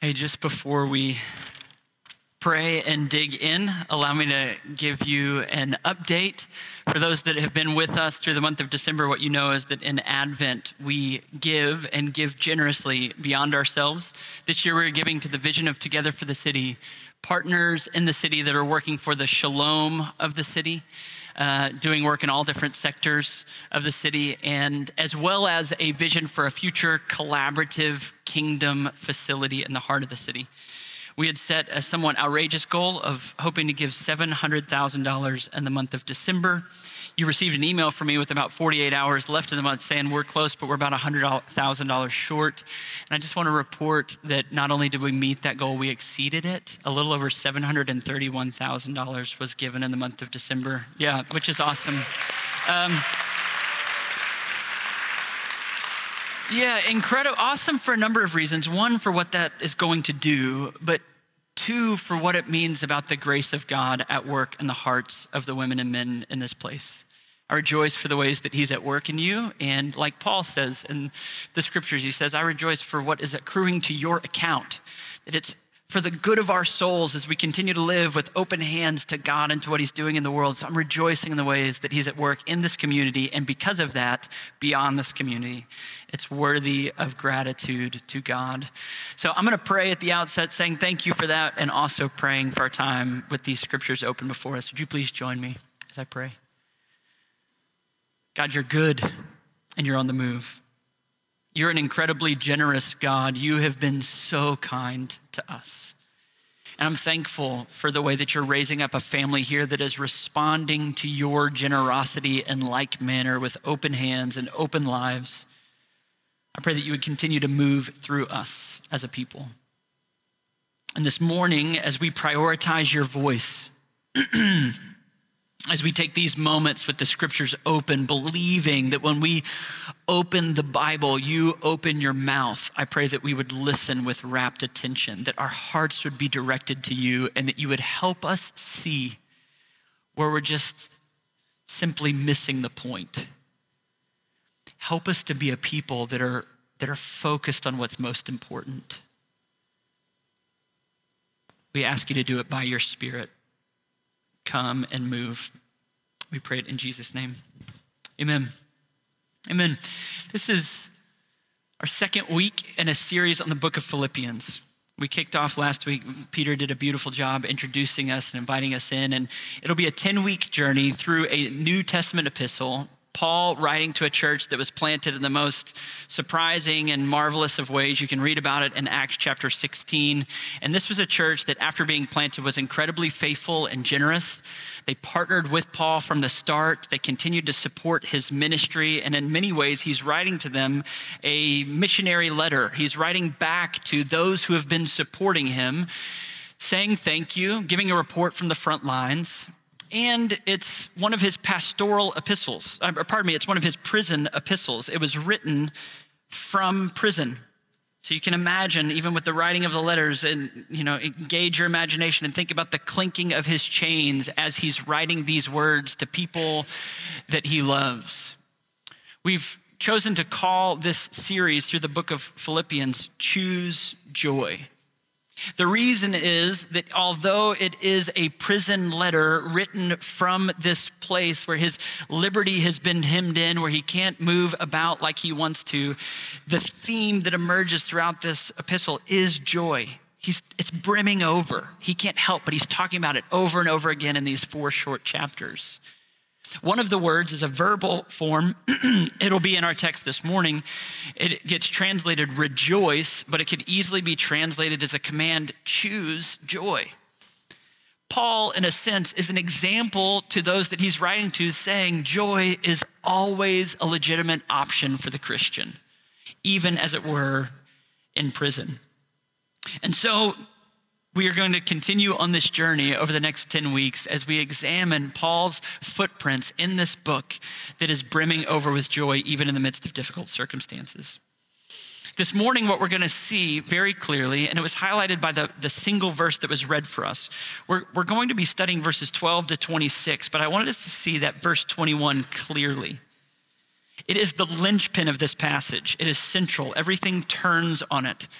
Hey, just before we pray and dig in, allow me to give you an update. For those that have been with us through the month of December, what you know is that in Advent, we give and give generously beyond ourselves. This year, we're giving to the Vision of Together for the City, partners in the city that are working for the shalom of the city, doing work in all different sectors of the city, and as well as a vision for a future collaborative kingdom facility in the heart of the city. We had set a somewhat outrageous goal of hoping to give $700,000 in the month of December. You received an email from me with about 48 hours left in the month saying we're close, but we're about $100,000 short. And I just want to report that not only did we meet that goal, we exceeded it. A little over $731,000 was given in the month of December. Yeah, which is awesome. Yeah, incredible, awesome for a number of reasons. One, for what that is going to do, but two, for what it means about the grace of God at work in the hearts of the women and men in this place. I rejoice for the ways that he's at work in you. And like Paul says in the scriptures, he says, I rejoice for what is accruing to your account, that it's for the good of our souls as we continue to live with open hands to God and to what he's doing in the world. So I'm rejoicing in the ways that he's at work in this community, and because of that, beyond this community. It's worthy of gratitude to God. So I'm gonna pray at the outset saying thank you for that, and also praying for our time with these scriptures open before us. Would you please join me as I pray? God, you're good and you're on the move. You're an incredibly generous God. You have been so kind to us. And I'm thankful for the way that you're raising up a family here that is responding to your generosity in like manner with open hands and open lives. I pray that you would continue to move through us as a people. And this morning, as we prioritize your voice, as we take these moments with the scriptures open, believing that when we open the Bible, you open your mouth, I pray that we would listen with rapt attention, that our hearts would be directed to you, and that you would help us see where we're just simply missing the point. Help us to be a people that are focused on what's most important. We ask you to do it by your Spirit. Come and move. We pray it in Jesus' name. Amen. Amen. This is our second week in a series on the book of Philippians. We kicked off last week. Peter did a beautiful job introducing us and inviting us in, and it'll be a 10-week journey through a New Testament epistle, Paul writing to a church that was planted in the most surprising and marvelous of ways. You can read about it in Acts chapter 16. And this was a church that after being planted was incredibly faithful and generous. They partnered with Paul from the start. They continued to support his ministry. And in many ways, he's writing to them a missionary letter. He's writing back to those who have been supporting him, saying thank you, giving a report from the front lines. And it's one of his pastoral epistles. It's one of his prison epistles. It was written from prison. So you can imagine, even with the writing of the letters, and engage your imagination and think about the clinking of his chains as he's writing these words to people that he loves. We've chosen to call this series through the book of Philippians, Choose Joy. The reason is that although it is a prison letter written from this place where his liberty has been hemmed in, where he can't move about like he wants to, the theme that emerges throughout this epistle is joy. It's brimming over. He can't help, but he's talking about it over and over again in these 4 short chapters. One of the words is a verbal form. It'll be in our text this morning. It gets translated rejoice, but it could easily be translated as a command, choose joy. Paul, in a sense, is an example to those that he's writing to, saying joy is always a legitimate option for the Christian, even as it were in prison. And so we are going to continue on this journey over the next 10 weeks as we examine Paul's footprints in this book that is brimming over with joy, even in the midst of difficult circumstances. This morning, what we're going to see very clearly, and it was highlighted by the single verse that was read for us, we're going to be studying verses 12 to 26, but I wanted us to see that verse 21 clearly. It is the linchpin of this passage. It is central. Everything turns on it.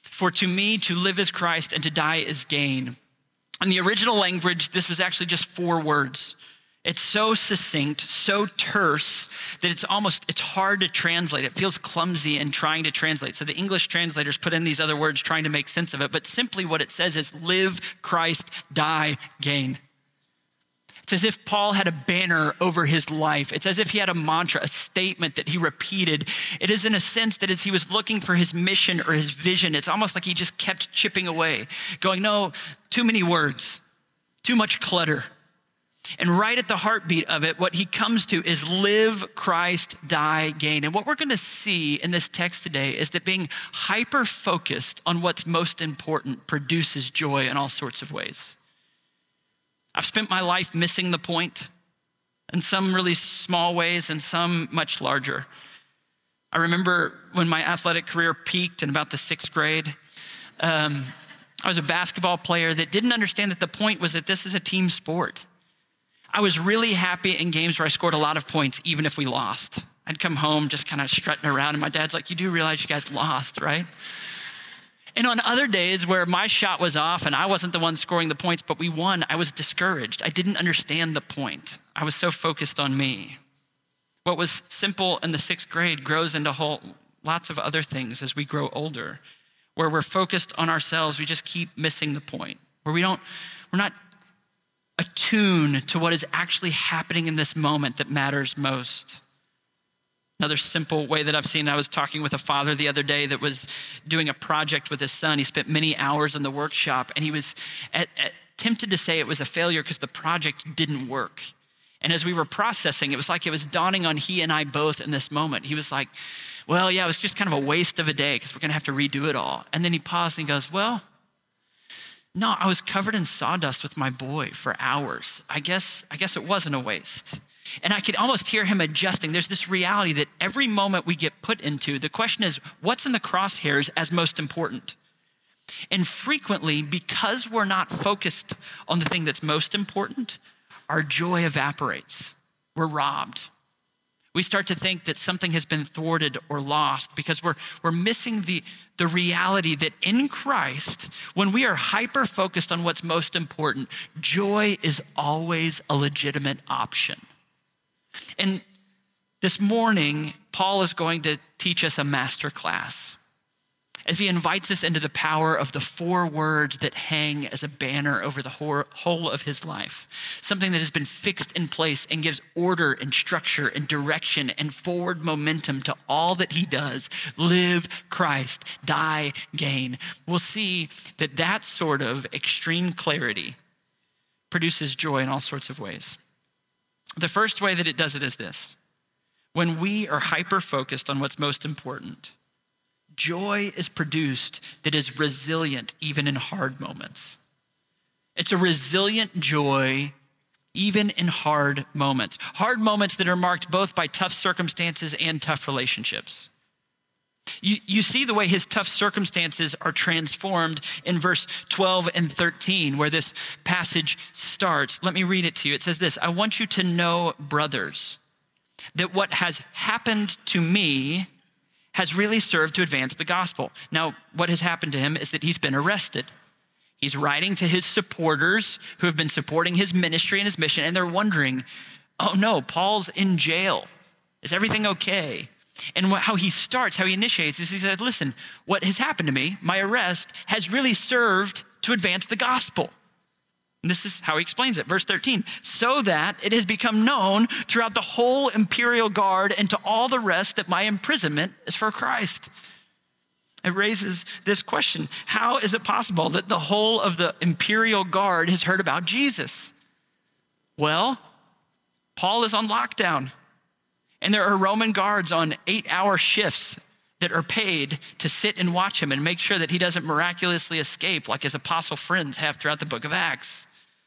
For to me, to live is Christ and to die is gain. In the original language, this was actually just 4 words. It's so succinct, so terse that it's hard to translate. It feels clumsy in trying to translate. So the English translators put in these other words trying to make sense of it. But simply what it says is live Christ, die gain. It's as if Paul had a banner over his life. It's as if he had a mantra, a statement that he repeated. It is in a sense that as he was looking for his mission or his vision, it's almost like he just kept chipping away, going, no, too many words, too much clutter. And right at the heartbeat of it, what he comes to is live Christ, die gain. And what we're going to see in this text today is that being hyper-focused on what's most important produces joy in all sorts of ways. I've spent my life missing the point in some really small ways and some much larger. I remember when my athletic career peaked in about the 6th grade, I was a basketball player that didn't understand that the point was that this is a team sport. I was really happy in games where I scored a lot of points, even if we lost. I'd come home just kind of strutting around, and my dad's like, you do realize you guys lost, right? And on other days where my shot was off and I wasn't the one scoring the points, but we won, I was discouraged. I didn't understand the point. I was so focused on me. What was simple in the 6th grade grows into lots of other things as we grow older, where we're focused on ourselves, we just keep missing the point, where we're not attuned to what is actually happening in this moment that matters most. Another simple way that I've seen, I was talking with a father the other day that was doing a project with his son. He spent many hours in the workshop, and he was tempted to say it was a failure because the project didn't work. And as we were processing, it was like it was dawning on he and I both in this moment. He was like, well, yeah, it was just kind of a waste of a day because we're going to have to redo it all. And then he paused and he goes, well, no, I was covered in sawdust with my boy for hours. I guess it wasn't a waste. And I could almost hear him adjusting. There's this reality that every moment we get put into, the question is, what's in the crosshairs as most important? And frequently, because we're not focused on the thing that's most important, our joy evaporates. We're robbed. We start to think that something has been thwarted or lost because we're missing the reality that in Christ, when we are hyper-focused on what's most important, joy is always a legitimate option. And this morning, Paul is going to teach us a master class as he invites us into the power of the 4 words that hang as a banner over the whole of his life. Something that has been fixed in place and gives order and structure and direction and forward momentum to all that he does. Live Christ, die gain. We'll see that sort of extreme clarity produces joy in all sorts of ways. The first way that it does it is this. When we are hyper-focused on what's most important, joy is produced that is resilient even in hard moments. It's a resilient joy even in hard moments that are marked both by tough circumstances and tough relationships. You see the way his tough circumstances are transformed in verse 12 and 13, where this passage starts. Let me read it to you. It says this, I want you to know, brothers, that what has happened to me has really served to advance the gospel. Now, what has happened to him is that he's been arrested. He's writing to his supporters who have been supporting his ministry and his mission, and they're wondering, oh no, Paul's in jail. Is everything okay? And how he initiates is he says, listen, what has happened to me, my arrest, has really served to advance the gospel. And this is how he explains it. Verse 13, so that it has become known throughout the whole imperial guard and to all the rest that my imprisonment is for Christ. It raises this question. How is it possible that the whole of the imperial guard has heard about Jesus? Well, Paul is on lockdown. And there are Roman guards on 8-hour shifts that are paid to sit and watch him and make sure that he doesn't miraculously escape like his apostle friends have throughout the book of Acts.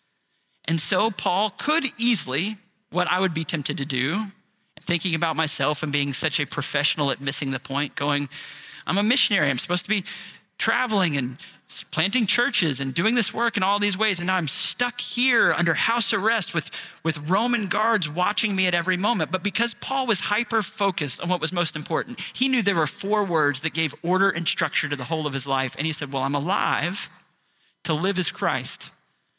And so Paul could easily, what I would be tempted to do, thinking about myself and being such a professional at missing the point, going, I'm a missionary. I'm supposed to be traveling and planting churches and doing this work in all these ways. And now I'm stuck here under house arrest with Roman guards watching me at every moment. But because Paul was hyper-focused on what was most important, he knew there were 4 words that gave order and structure to the whole of his life. And he said, well, I'm alive. To live is Christ.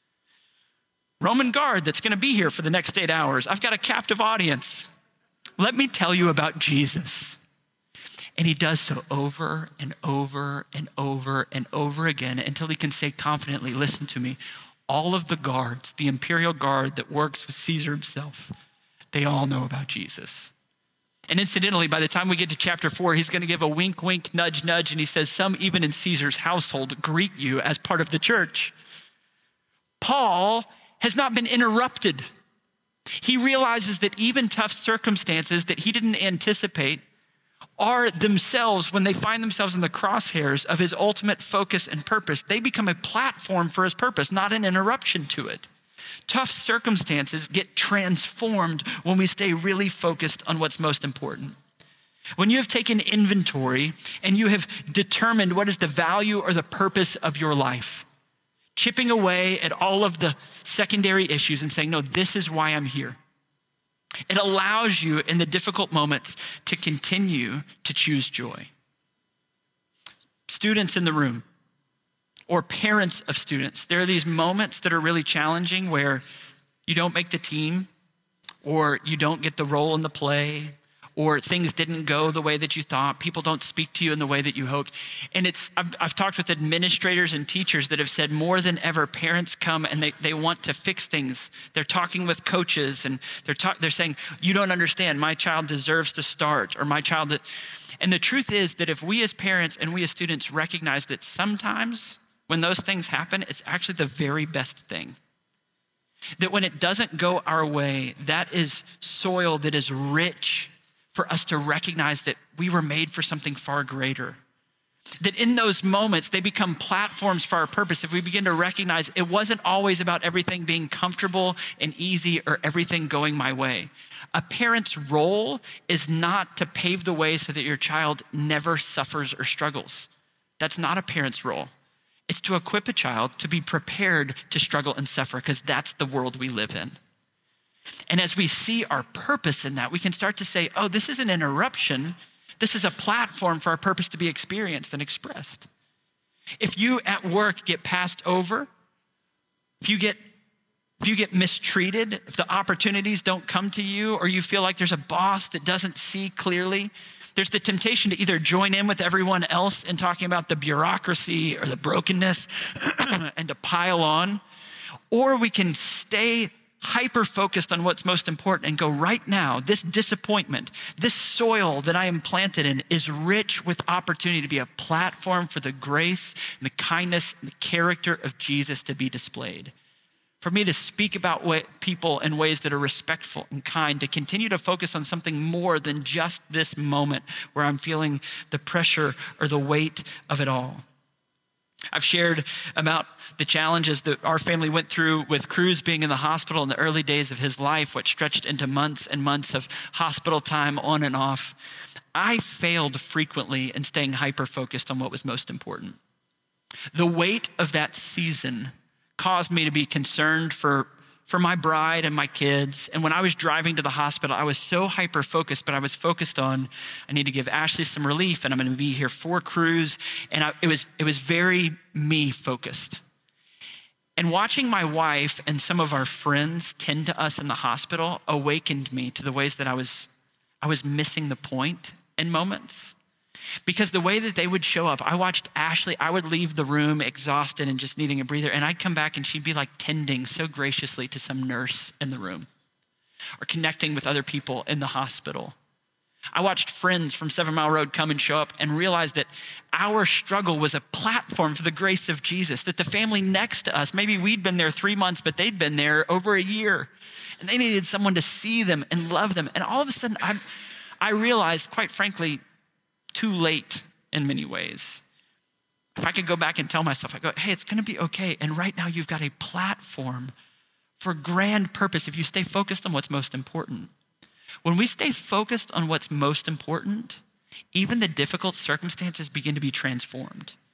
Roman guard that's going to be here for the next 8 hours. I've got a captive audience. Let me tell you about Jesus. And he does so over and over and over and over again until he can say confidently, listen to me, all of the guards, the imperial guard that works with Caesar himself, they all know about Jesus. And incidentally, by the time we get to chapter 4, he's going to give a wink, wink, nudge, nudge. And he says, some even in Caesar's household greet you as part of the church. Paul has not been interrupted. He realizes that even tough circumstances that he didn't anticipate are themselves, when they find themselves in the crosshairs of his ultimate focus and purpose, they become a platform for his purpose, not an interruption to it. Tough circumstances get transformed when we stay really focused on what's most important. When you have taken inventory and you have determined what is the value or the purpose of your life, chipping away at all of the secondary issues and saying, no, this is why I'm here. It allows you in the difficult moments to continue to choose joy. Students in the room or parents of students, there are these moments that are really challenging where you don't make the team or you don't get the role in the play or things didn't go the way that you thought. People don't speak to you in the way that you hoped. And I've talked with administrators and teachers that have said more than ever, parents come and they want to fix things. They're talking with coaches and they're saying, you don't understand, my child deserves to start or my child. And the truth is that if we as parents and we as students recognize that sometimes when those things happen, it's actually the very best thing. That when it doesn't go our way, that is soil that is rich for us to recognize that we were made for something far greater. That in those moments, they become platforms for our purpose. If we begin to recognize it wasn't always about everything being comfortable and easy or everything going my way. A parent's role is not to pave the way so that your child never suffers or struggles. That's not a parent's role. It's to equip a child to be prepared to struggle and suffer because that's the world we live in. And as we see our purpose in that, we can start to say, oh, this is an interruption. This is a platform for our purpose to be experienced and expressed. If you at work get passed over, if you get mistreated, if the opportunities don't come to you, or you feel like there's a boss that doesn't see clearly, there's the temptation to either join in with everyone else in talking about the bureaucracy or the brokenness and to pile on, or we can stay hyper-focused on what's most important and go, right now, this disappointment, this soil that I am planted in is rich with opportunity to be a platform for the grace and the kindness and the character of Jesus to be displayed. For me to speak about people in ways that are respectful and kind, to continue to focus on something more than just this moment where I'm feeling the pressure or the weight of it all. I've shared about the challenges that our family went through with Cruz being in the hospital in the early days of his life, which stretched into months and months of hospital time on and off. I failed frequently in staying hyper-focused on what was most important. The weight of that season caused me to be concerned for my bride and my kids. And when I was driving to the hospital, I was so hyper-focused, but I was focused on, I need to give Ashley some relief and I'm gonna be here for Cruz. And it was very me-focused. And watching my wife and some of our friends tend to us in the hospital awakened me to the ways that I was missing the point in moments. Because the way that they would show up, I watched Ashley, I would leave the room exhausted and just needing a breather, and I'd come back and she'd be like tending so graciously to some nurse in the room or connecting with other people in the hospital. I watched friends from 7 Mile Road come and show up and realize that our struggle was a platform for the grace of Jesus, that the family next to us, maybe we'd been there 3 months, but they'd been there over a year, and they needed someone to see them and love them. And all of a sudden, I realized, quite frankly, too late in many ways. If I could go back and tell myself, I go, hey, it's gonna be okay. And right now you've got a platform for grand purpose if you stay focused on what's most important. When we stay focused on what's most important, even the difficult circumstances begin to be transformed.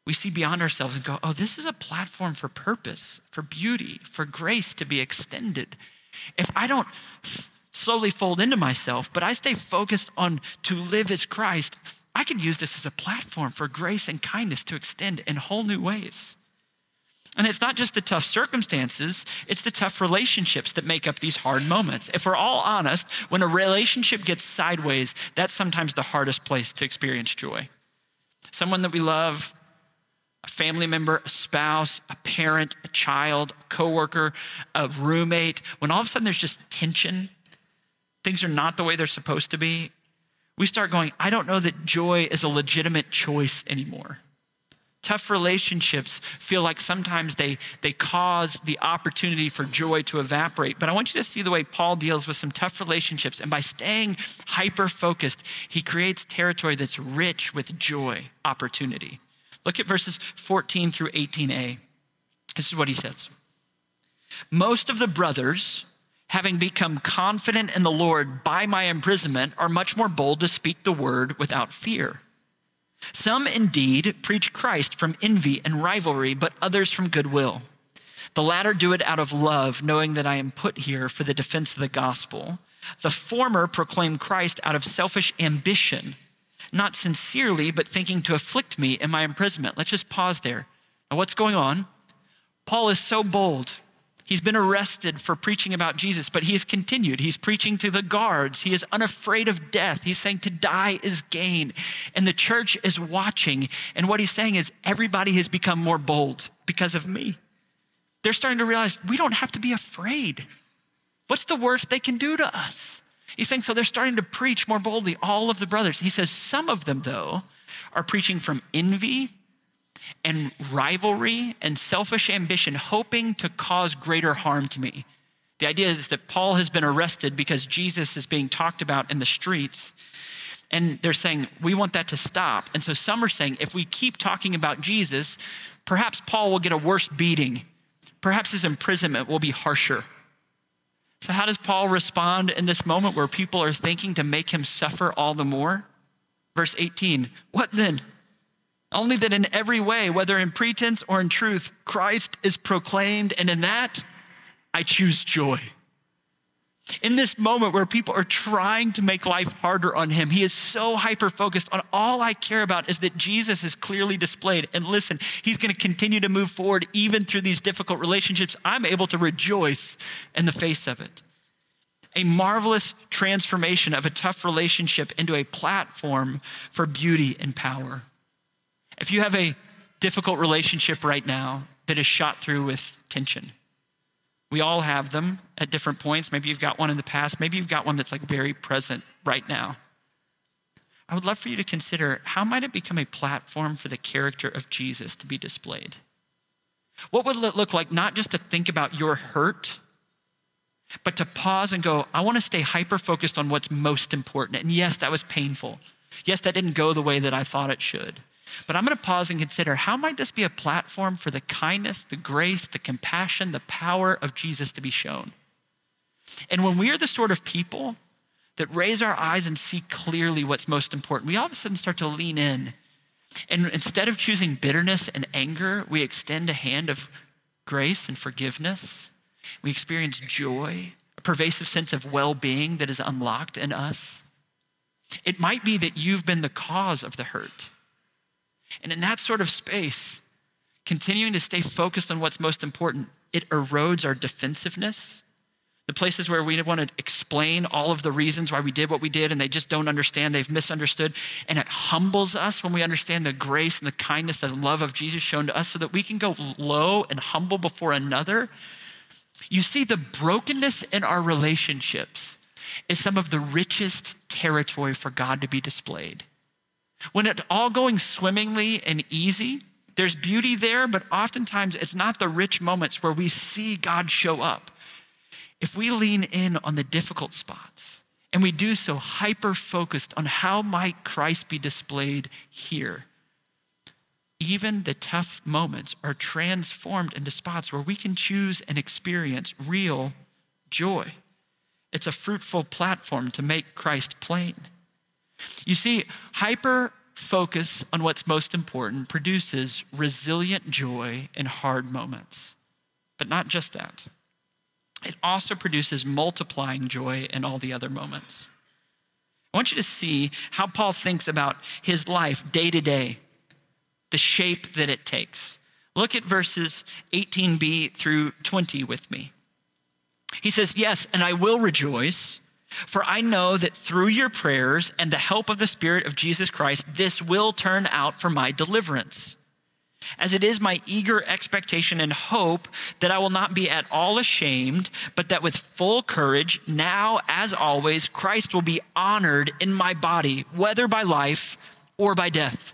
We see beyond ourselves and go, oh, this is a platform for purpose, for beauty, for grace to be extended. If I don't slowly fold into myself, but I stay focused on to live as Christ, I could use this as a platform for grace and kindness to extend in whole new ways. And it's not just the tough circumstances, it's the tough relationships that make up these hard moments. If we're all honest, when a relationship gets sideways, that's sometimes the hardest place to experience joy. Someone that we love, a family member, a spouse, a parent, a child, a coworker, a roommate, when all of a sudden there's just tension, things are not the way they're supposed to be, we start going, I don't know that joy is a legitimate choice anymore. Tough relationships feel like sometimes they cause the opportunity for joy to evaporate. But I want you to see the way Paul deals with some tough relationships. And by staying hyper-focused, he creates territory that's rich with joy, opportunity. Look at verses 14 through 18a. This is what he says. Most of the brothers, having become confident in the Lord by my imprisonment, are much more bold to speak the word without fear. Some indeed preach Christ from envy and rivalry, but others from goodwill. The latter do it out of love, knowing that I am put here for the defense of the gospel. The former proclaim Christ out of selfish ambition, not sincerely, but thinking to afflict me in my imprisonment. Let's just pause there. Now, what's going on? Paul is so bold. He's been arrested for preaching about Jesus, but he has continued. He's preaching to the guards. He is unafraid of death. He's saying to die is gain. And the church is watching. And what he's saying is everybody has become more bold because of me. They're starting to realize we don't have to be afraid. What's the worst they can do to us? He's saying, so they're starting to preach more boldly, all of the brothers. He says some of them, though, are preaching from envy and rivalry and selfish ambition, hoping to cause greater harm to me. The idea is that Paul has been arrested because Jesus is being talked about in the streets. And they're saying, we want that to stop. And so some are saying, if we keep talking about Jesus, perhaps Paul will get a worse beating. Perhaps his imprisonment will be harsher. So how does Paul respond in this moment where people are thinking to make him suffer all the more? Verse 18, what then? Only that in every way, whether in pretense or in truth, Christ is proclaimed, and in that I choose joy. In this moment where people are trying to make life harder on him, he is so hyper-focused on all I care about is that Jesus is clearly displayed. And listen, he's going to continue to move forward even through these difficult relationships. I'm able to rejoice in the face of it. A marvelous transformation of a tough relationship into a platform for beauty and power. If you have a difficult relationship right now that is shot through with tension, we all have them at different points. Maybe you've got one in the past. Maybe you've got one that's like very present right now. I would love for you to consider how might it become a platform for the character of Jesus to be displayed? What would it look like not just to think about your hurt, but to pause and go, I want to stay hyper-focused on what's most important. And yes, that was painful. Yes, that didn't go the way that I thought it should. But I'm going to pause and consider how might this be a platform for the kindness, the grace, the compassion, the power of Jesus to be shown. And when we are the sort of people that raise our eyes and see clearly what's most important, we all of a sudden start to lean in. And instead of choosing bitterness and anger, we extend a hand of grace and forgiveness. We experience joy, a pervasive sense of well-being that is unlocked in us. It might be that you've been the cause of the hurt. And in that sort of space, continuing to stay focused on what's most important, it erodes our defensiveness. The places where we want to explain all of the reasons why we did what we did and they just don't understand, they've misunderstood. And it humbles us when we understand the grace and the kindness and love of Jesus shown to us so that we can go low and humble before another. You see, the brokenness in our relationships is some of the richest territory for God to be displayed. When it's all going swimmingly and easy, there's beauty there, but oftentimes it's not the rich moments where we see God show up. If we lean in on the difficult spots and we do so hyper-focused on how might Christ be displayed here, even the tough moments are transformed into spots where we can choose and experience real joy. It's a fruitful platform to make Christ plain. You see, hyper focus on what's most important produces resilient joy in hard moments. But not just that. It also produces multiplying joy in all the other moments. I want you to see how Paul thinks about his life day to day, the shape that it takes. Look at verses 18b through 20 with me. He says, "Yes, and I will rejoice, for I know that through your prayers and the help of the Spirit of Jesus Christ, this will turn out for my deliverance. As it is my eager expectation and hope that I will not be at all ashamed, but that with full courage, now as always, Christ will be honored in my body, whether by life or by death."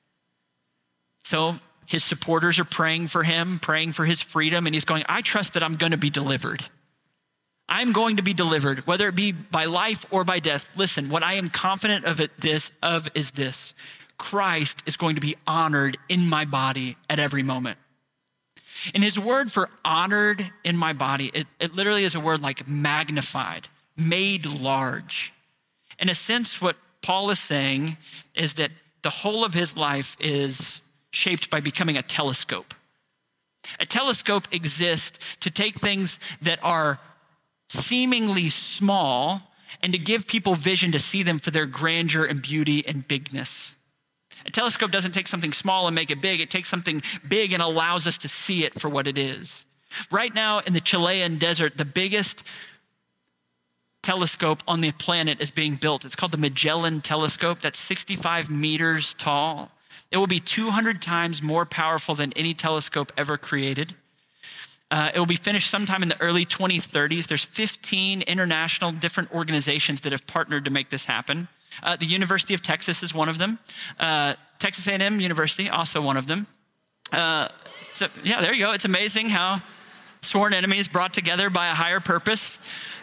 So his supporters are praying for him, praying for his freedom, and he's going, I trust that I'm going to be delivered. I'm going to be delivered, whether it be by life or by death. Listen, what I am confident of is this. Christ is going to be honored in my body at every moment. And his word for honored in my body, it literally is a word like magnified, made large. In a sense, what Paul is saying is that the whole of his life is shaped by becoming a telescope. A telescope exists to take things that are seemingly small and to give people vision to see them for their grandeur and beauty and bigness. A telescope doesn't take something small and make it big. It takes something big and allows us to see it for what it is. Right now in the Chilean desert, the biggest telescope on the planet is being built. It's called the Magellan Telescope. That's 65 meters tall. It will be 200 times more powerful than any telescope ever created. It will be finished sometime in the early 2030s. There's 15 international different organizations that have partnered to make this happen. The University of Texas is one of them. Texas A&M University, also one of them. So yeah, there you go. It's amazing how sworn enemies brought together by a higher purpose.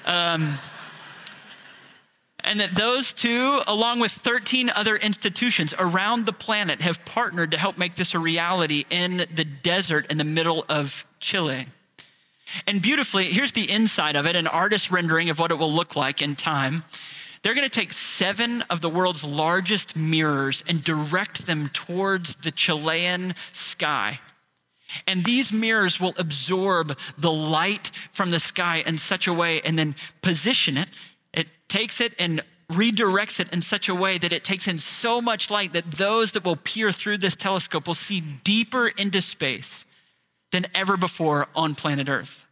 And that those two, along with 13 other institutions around the planet, have partnered to help make this a reality in the desert in the middle of Chile. And beautifully, here's the inside of it, an artist rendering of what it will look like in time. They're going to take 7 of the world's largest mirrors and direct them towards the Chilean sky. And these mirrors will absorb the light from the sky in such a way and then position it. It takes it and redirects it in such a way that it takes in so much light that those that will peer through this telescope will see deeper into space than ever before on planet Earth.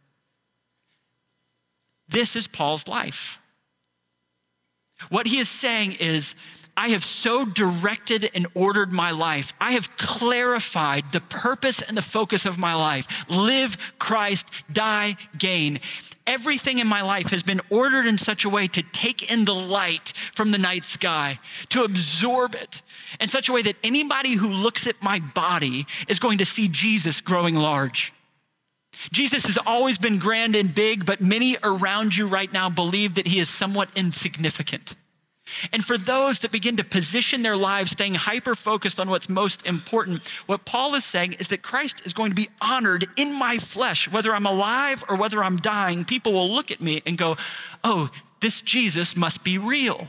This is Paul's life. What he is saying is, I have so directed and ordered my life. I have clarified the purpose and the focus of my life. Live Christ, die gain. Everything in my life has been ordered in such a way to take in the light from the night sky, to absorb it in such a way that anybody who looks at my body is going to see Jesus growing large. Jesus has always been grand and big, but many around you right now believe that he is somewhat insignificant. And for those that begin to position their lives, staying hyper-focused on what's most important, what Paul is saying is that Christ is going to be honored in my flesh. Whether I'm alive or whether I'm dying, people will look at me and go, oh, this Jesus must be real.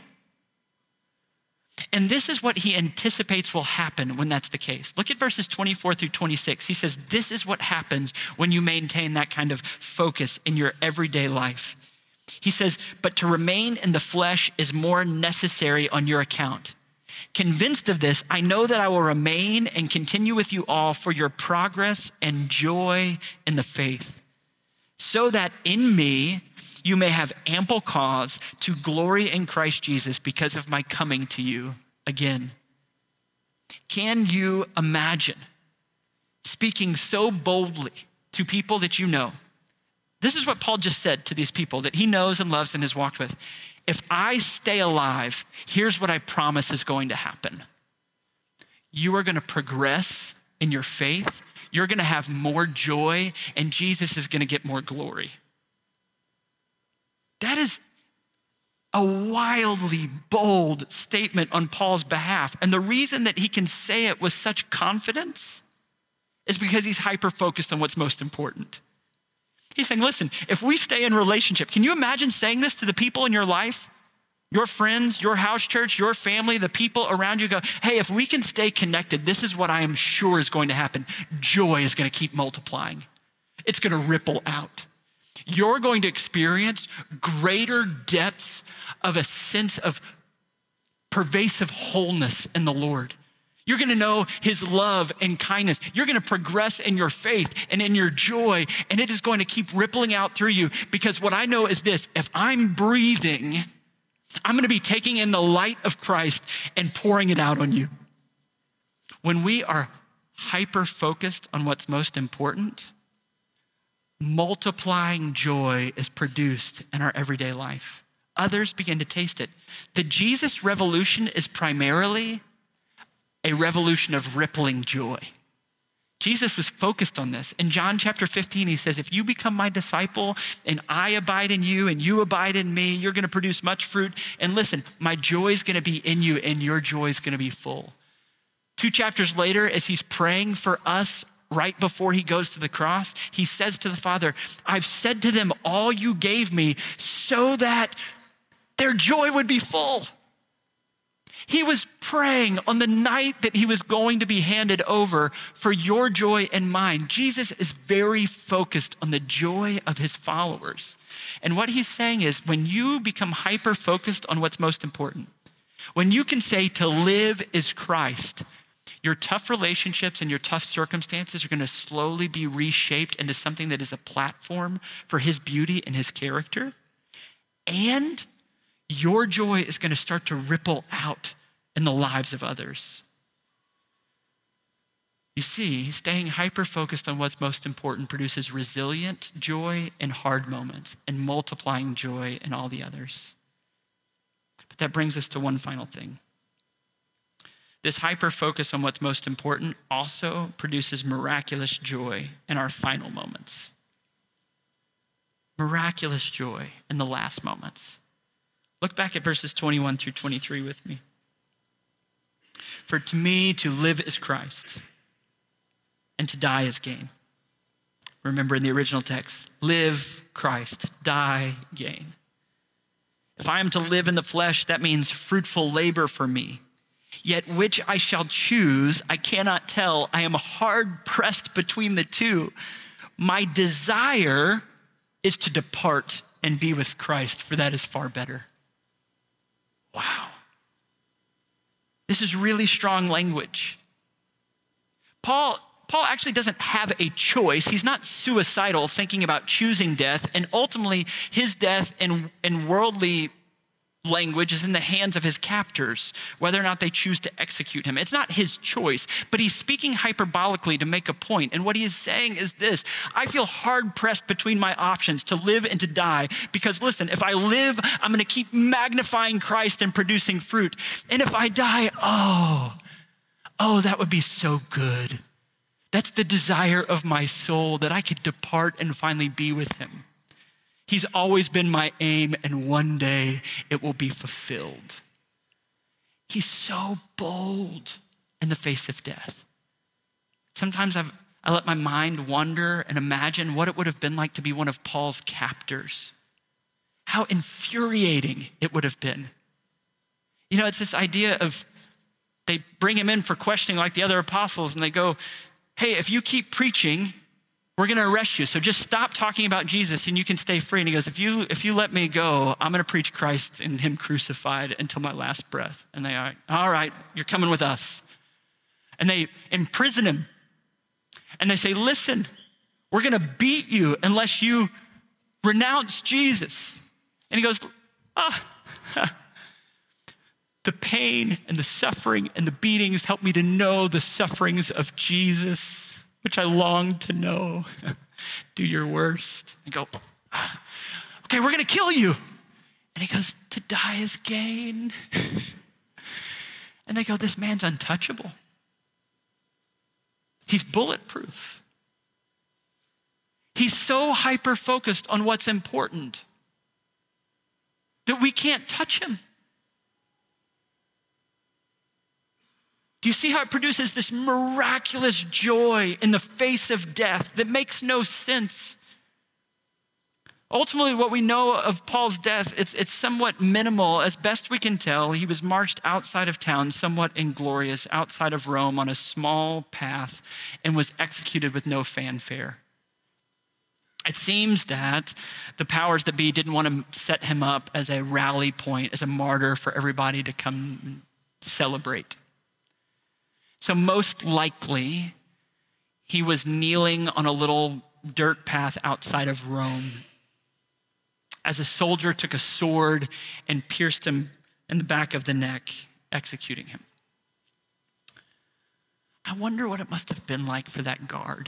And this is what he anticipates will happen when that's the case. Look at verses 24 through 26. He says, this is what happens when you maintain that kind of focus in your everyday life. He says, but to remain in the flesh is more necessary on your account. Convinced of this, I know that I will remain and continue with you all for your progress and joy in the faith, so that in me you may have ample cause to glory in Christ Jesus because of my coming to you again. Can you imagine speaking so boldly to people that you know? This is what Paul just said to these people that he knows and loves and has walked with. If I stay alive, here's what I promise is going to happen. You are going to progress in your faith. You're going to have more joy, and Jesus is going to get more glory. That is a wildly bold statement on Paul's behalf. And the reason that he can say it with such confidence is because he's hyper-focused on what's most important. He's saying, listen, if we stay in relationship, can you imagine saying this to the people in your life? Your friends, your house church, your family, the people around you go, hey, if we can stay connected, this is what I am sure is going to happen. Joy is going to keep multiplying. It's going to ripple out. You're going to experience greater depths of a sense of pervasive wholeness in the Lord. You're going to know his love and kindness. You're going to progress in your faith and in your joy, and it is going to keep rippling out through you, because what I know is this: if I'm breathing, I'm going to be taking in the light of Christ and pouring it out on you. When we are hyper-focused on what's most important, multiplying joy is produced in our everyday life. Others begin to taste it. The Jesus revolution is primarily a revolution of rippling joy. Jesus was focused on this. In John chapter 15, he says, if you become my disciple and I abide in you and you abide in me, you're going to produce much fruit. And listen, my joy is going to be in you and your joy is going to be full. 2 chapters later, as he's praying for us right before he goes to the cross, he says to the Father, I've said to them all you gave me so that their joy would be full. He was praying on the night that he was going to be handed over for your joy and mine. Jesus is very focused on the joy of his followers. And what he's saying is, when you become hyper-focused on what's most important, when you can say to live is Christ, your tough relationships and your tough circumstances are going to slowly be reshaped into something that is a platform for his beauty and his character. And your joy is going to start to ripple out in the lives of others. You see, staying hyper-focused on what's most important produces resilient joy in hard moments and multiplying joy in all the others. But that brings us to one final thing. This hyper-focus on what's most important also produces miraculous joy in our final moments. Miraculous joy in the last moments. Look back at verses 21 through 23 with me. For to me, to live is Christ, and to die is gain. Remember in the original text, live Christ, die gain. If I am to live in the flesh, that means fruitful labor for me. Yet which I shall choose, I cannot tell. I am hard pressed between the two. My desire is to depart and be with Christ, for that is far better. Wow. This is really strong language. Paul actually doesn't have a choice. He's not suicidal thinking about choosing death, and ultimately his death in worldly language is in the hands of his captors, whether or not they choose to execute him. It's not his choice, but he's speaking hyperbolically to make a point. And what he is saying is this: I feel hard pressed between my options to live and to die, because listen, if I live, I'm going to keep magnifying Christ and producing fruit. And if I die, oh, that would be so good. That's the desire of my soul, that I could depart and finally be with him. He's always been my aim, and one day it will be fulfilled. He's so bold in the face of death. Sometimes I let my mind wander and imagine what it would have been like to be one of Paul's captors. How infuriating it would have been. You know, it's this idea of, they bring him in for questioning like the other apostles, and they go, hey, if you keep preaching, we're going to arrest you. So just stop talking about Jesus and you can stay free. And he goes, if you let me go, I'm going to preach Christ and him crucified until my last breath. And they are, all right, you're coming with us. And they imprison him. And they say, listen, we're going to beat you unless you renounce Jesus. And he goes, the pain and the suffering and the beatings help me to know the sufferings of Jesus, which I long to know. Do your worst. And go, okay, we're going to kill you. And he goes, to die is gain. And they go, this man's untouchable. He's bulletproof. He's so hyper-focused on what's important that we can't touch him. Do you see how it produces this miraculous joy in the face of death that makes no sense? Ultimately, what we know of Paul's death, it's somewhat minimal. As best we can tell, he was marched outside of town, somewhat inglorious, outside of Rome on a small path, and was executed with no fanfare. It seems that the powers that be didn't want to set him up as a rally point, as a martyr for everybody to come celebrate. So most likely, he was kneeling on a little dirt path outside of Rome as a soldier took a sword and pierced him in the back of the neck, executing him. I wonder what it must have been like for that guard.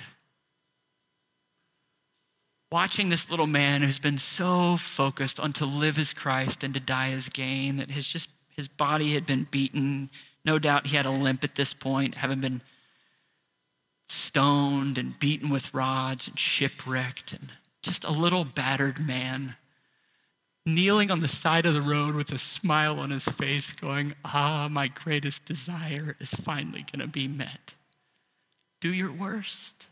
Watching this little man who's been so focused on to live as Christ and to die as gain, that his body had been beaten. No doubt he had a limp at this point, having been stoned and beaten with rods and shipwrecked, and just a little battered man kneeling on the side of the road with a smile on his face going, my greatest desire is finally going to be met. Do your worst.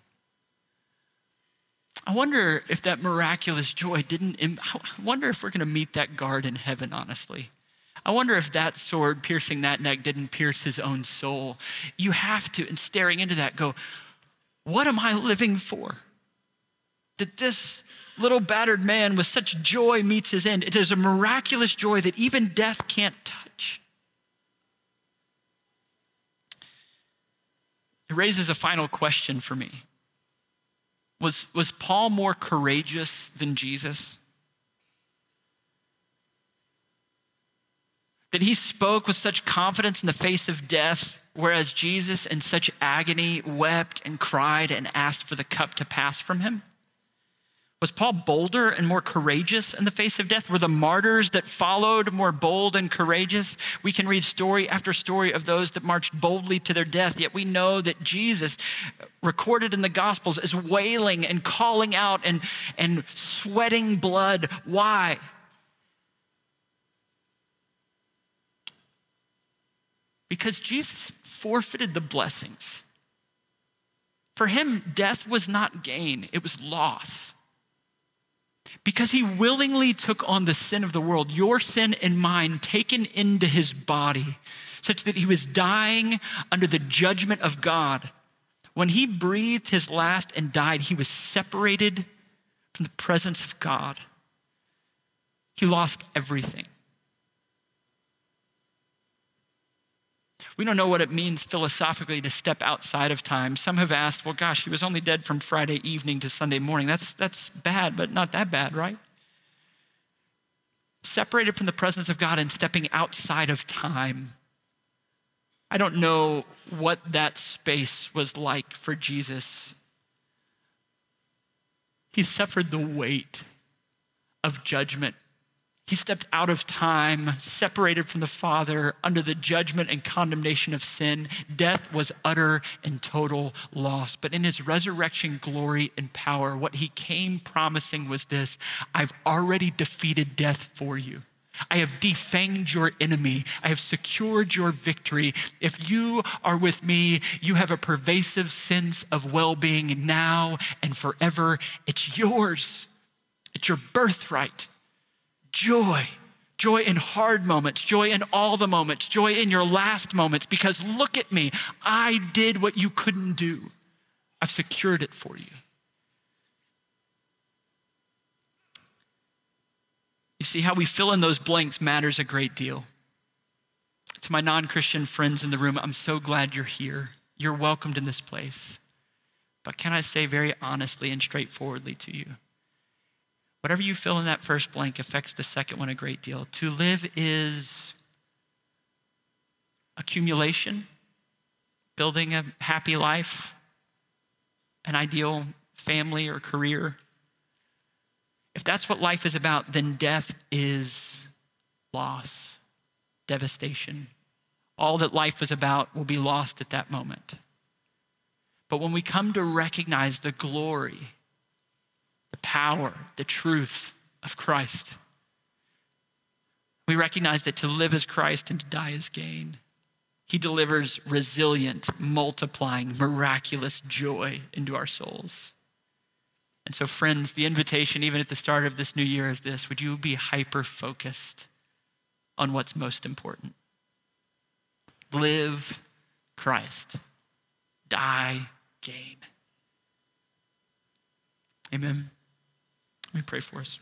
I wonder if that miraculous joy I wonder if we're going to meet that guard in heaven, honestly. I wonder if that sword piercing that neck didn't pierce his own soul. You have to, in staring into that, go, what am I living for? That this little battered man with such joy meets his end. It is a miraculous joy that even death can't touch. It raises a final question for me. Was Paul more courageous than Jesus? That he spoke with such confidence in the face of death, whereas Jesus in such agony wept and cried and asked for the cup to pass from him? Was Paul bolder and more courageous in the face of death? Were the martyrs that followed more bold and courageous? We can read story after story of those that marched boldly to their death, yet we know that Jesus, recorded in the Gospels, is wailing and calling out and sweating blood. Why? Because Jesus forfeited the blessings. For him, death was not gain, it was loss. Because he willingly took on the sin of the world, your sin and mine, taken into his body, such that he was dying under the judgment of God. When he breathed his last and died, he was separated from the presence of God. He lost everything. We don't know what it means philosophically to step outside of time. Some have asked, well, gosh, he was only dead from Friday evening to Sunday morning. That's bad, but not that bad, right? Separated from the presence of God and stepping outside of time. I don't know what that space was like for Jesus. He suffered the weight of judgment. He stepped out of time, separated from the Father, under the judgment and condemnation of sin. Death was utter and total loss. But in his resurrection glory and power, what he came promising was this: I've already defeated death for you. I have defanged your enemy. I have secured your victory. If you are with me, you have a pervasive sense of well-being now and forever. It's yours. It's your birthright. Joy in hard moments, joy in all the moments, joy in your last moments, because look at me, I did what you couldn't do. I've secured it for you. You see, how we fill in those blanks matters a great deal. To my non-Christian friends in the room, I'm so glad you're here. You're welcomed in this place. But can I say very honestly and straightforwardly to you, whatever you fill in that first blank affects the second one a great deal. To live is accumulation, building a happy life, an ideal family or career. If that's what life is about, then death is loss, devastation. All that life is about will be lost at that moment. But when we come to recognize the glory, the power, the truth of Christ, we recognize that to live as Christ and to die as gain. He delivers resilient, multiplying, miraculous joy into our souls. And so, friends, the invitation, even at the start of this new year, is this: would you be hyper-focused on what's most important? Live Christ. Die gain. Amen. Let me pray for us.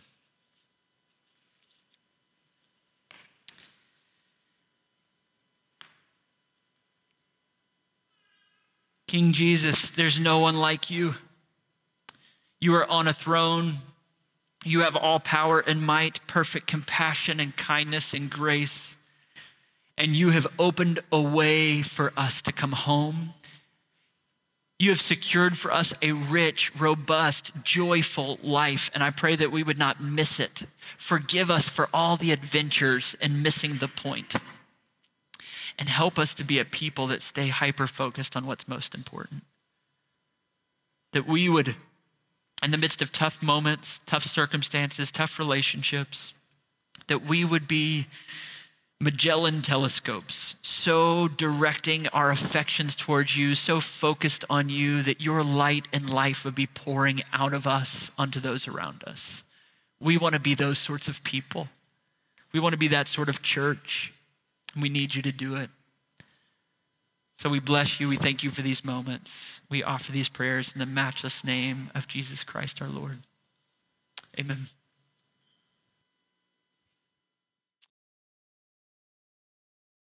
King Jesus, there's no one like you. You are on a throne. You have all power and might, perfect compassion and kindness and grace. And you have opened a way for us to come home. You have secured for us a rich, robust, joyful life. And I pray that we would not miss it. Forgive us for all the adventures and missing the point. And help us to be a people that stay hyper-focused on what's most important. That we would, in the midst of tough moments, tough circumstances, tough relationships, that we would be Magellan telescopes, so directing our affections towards you, so focused on you that your light and life would be pouring out of us onto those around us. We want to be those sorts of people. We want to be that sort of church. We need you to do it. So we bless you. We thank you for these moments. We offer these prayers in the matchless name of Jesus Christ our Lord. Amen.